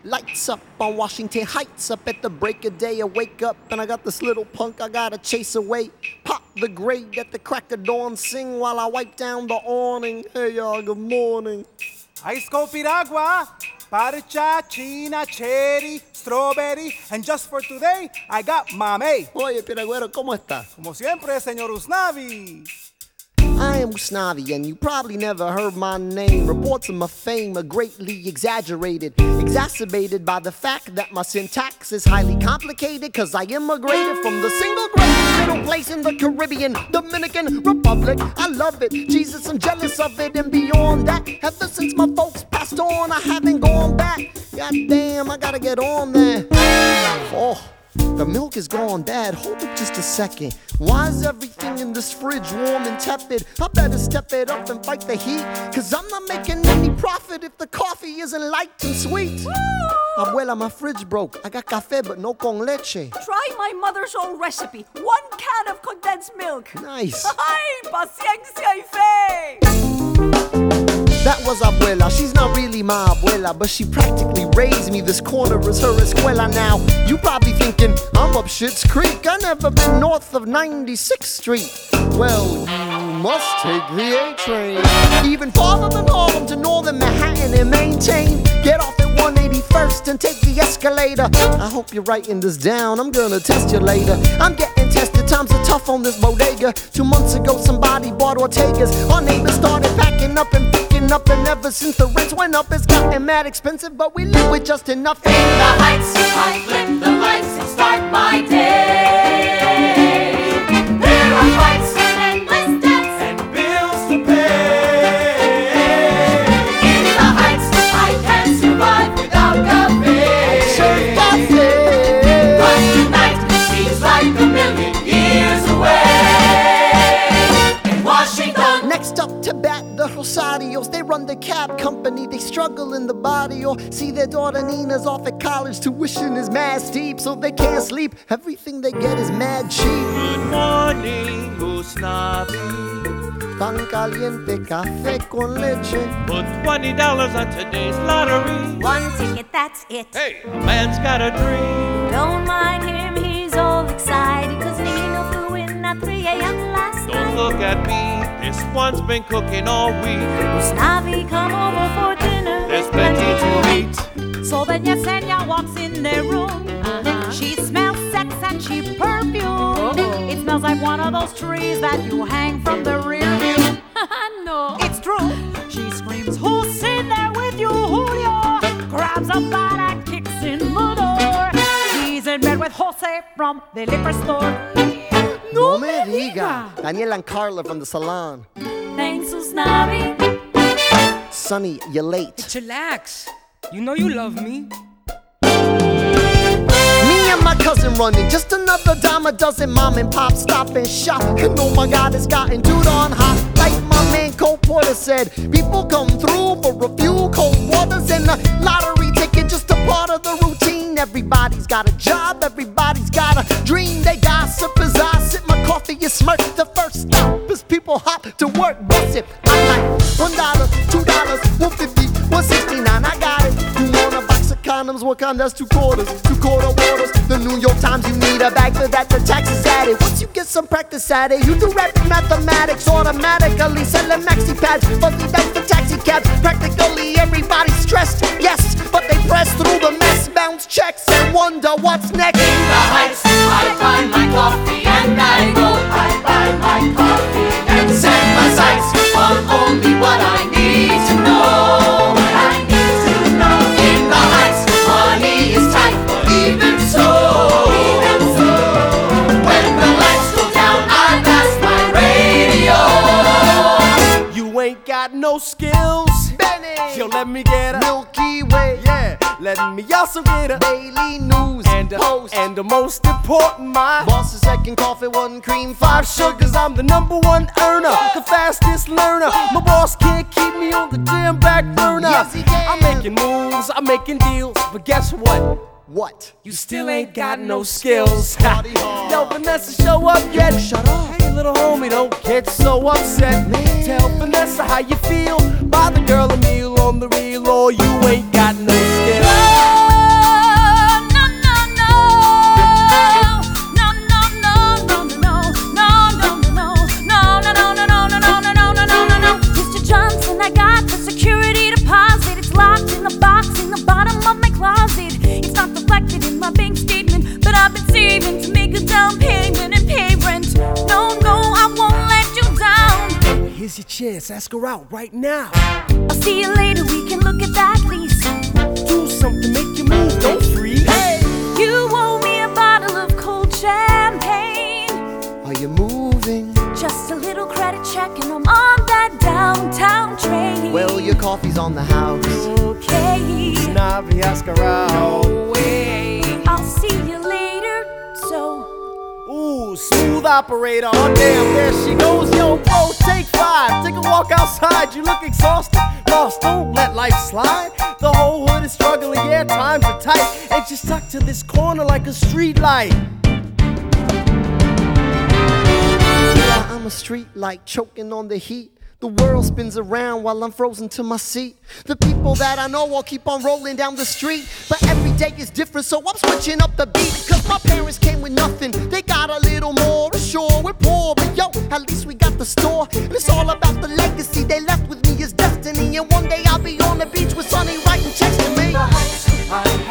Lights up on Washington Heights, up at the break of day. I wake up and I got this little punk I gotta chase away. Pop the grade at the crack of dawn, sing while I wipe down the awning. Hey y'all, good morning. Ice cold piragua, parcha, china, cherry, strawberry, and just for today, I got mamey. Oye, Piragüero, ¿cómo está? Como siempre, señor Usnavi. I am Usnavi, and you probably never heard my name. Reports of my fame are greatly exaggerated, exacerbated by the fact that my syntax is highly complicated, cause I immigrated from the single greatest middle place in the Caribbean, Dominican Republic. I love it, Jesus, I'm jealous of it, and beyond that, ever since my folks passed on, I haven't gone back. God damn, I gotta get on that. Oh. The milk is gone bad, hold up just a second. Why is everything in this fridge warm and tepid? I better step it up and fight the heat, cause I'm not making any profit if the coffee isn't light and sweet. Abuela, my fridge broke. I got café but no con leche. Try my mother's own recipe. 1 can of condensed milk. Nice. Ay, paciencia y fe. That was Abuela, she's not really my abuela, but she practically raised me. This corner is her escuela now. You probably thinking, I'm up Schitt's Creek. I never been north of 96th Street. Well, you must take the A train. Even farther than Harlem to northern Manhattan and maintain. Get off at 181st and take the escalator. I hope you're writing this down, I'm gonna test you later. I'm getting tested, times are tough on this bodega. 2 months ago somebody bought Ortega's. Our neighbors started packing up and picking up, and ever since the rents went up it's gotten mad expensive, but we live with just enough. In the Heights, I flip the lights and start my day. There are fights and endless debts And bills to pay. In the Heights, I can't survive without cafe. But tonight seems like a million years away. In Washington. Next up to bat, the Rosarios. They run the cab company, they struggle in the barrio. See their daughter Nina's off at college, tuition is mad steep, so they can't sleep. Everything they get is mad cheap. Good morning, Usnavi. Pan caliente, café con leche. Put $20 on today's lottery. 1 ticket, that's it. Hey, a man's got a dream. Don't mind him, he's all excited, cause Nino flew in at 3 a.m. last Don't night. look at me, this one's been cooking all week. Usnavi, come over for dinner. There's plenty to eat. So then Yesenia walks in their room. She smells sex and she perfume. It smells like one of those trees that you hang from the rear view. No, it's true. She screams, who's in there with you, Julio? Grabs a bat and kicks in the door. He's in bed with Jose from the liquor store. No me diga. Daniela and Carla from the salon. Thanks, Usnavi. Sonny, you're late. Chillax. You know you love me. Me and my cousin running, just another dime a dozen. Mom and pop stop and shop, and oh my God, it's gotten too darn hot. Like my man Cole Porter said, people come through for a few cold waters and a lottery ticket, just a part of the routine. Everybody's got a job, everybody's got a dream. They gossip as I sip my coffee and smirk. The first stop is people hop to work, bust it. I'm like $1, $2, $1.50, $1.69. I got it. You want a box of condoms? What kind? That's 2 quarters, 2 quarter waters. The New York Times, you need a bag for that. The tax is added. Once you get some practice at it, you do rapid mathematics automatically. Selling maxi pads, fuzzy dice for taxi cabs. Practically everybody's stressed, yes, but they press through the mess, bounce checks, and wonder what's next. In the Heights, I buy my coffee and I go. I buy my coffee and set my sights on only what I need to know. What I need to know. In the Heights, money is tight, but even so, when the lights go down, I blast my radio. You ain't got no skills. Benny, Yo, let me get a Milky Way, yeah. Let me also get a Daily News, Post, and the most important, my boss is second coffee, 1 cream, 5 sugar. sugars. I'm the #1 earner, the fastest learner. My boss can't keep me on the damn back burner. Yes, he can. I'm making moves, I'm making deals, but guess what? What? You still ain't got no skills. Party hard. Yo, Vanessa, show up yet? Shut up. Hey, little homie, don't get so upset. Man. Tell Vanessa how you feel. Buy the girl a meal on the real, or you ain't got no skills. Here's your chance, ask her out right now. I'll see you later, we can look at that lease. Do something, make you move, don't freeze. Hey! You owe me a bottle of cold champagne. Are you moving? Just a little credit check and I'm on that downtown train. Well, your coffee's on the house. Okay. Navi, ask her out. No way. I'll see you later, so. Ooh, smooth operator. Oh, damn, there she goes. Yo, bro, take 5. Take a walk outside. You look exhausted. Lost, don't let life slide. The whole hood is struggling, yeah, times are tight. And you're stuck to this corner like a street light. Yeah, I'm a street light choking on the heat. The world spins around while I'm frozen to my seat. The people that I know all keep on rolling down the street, but every day is different, so I'm switching up the beat. Cause my parents came with nothing, they got a little more. Sure, we're poor, but yo, at least we got the store. And it's all about the legacy they left with me is destiny. And one day I'll be on the beach with Sonny writing checks to me. The heights,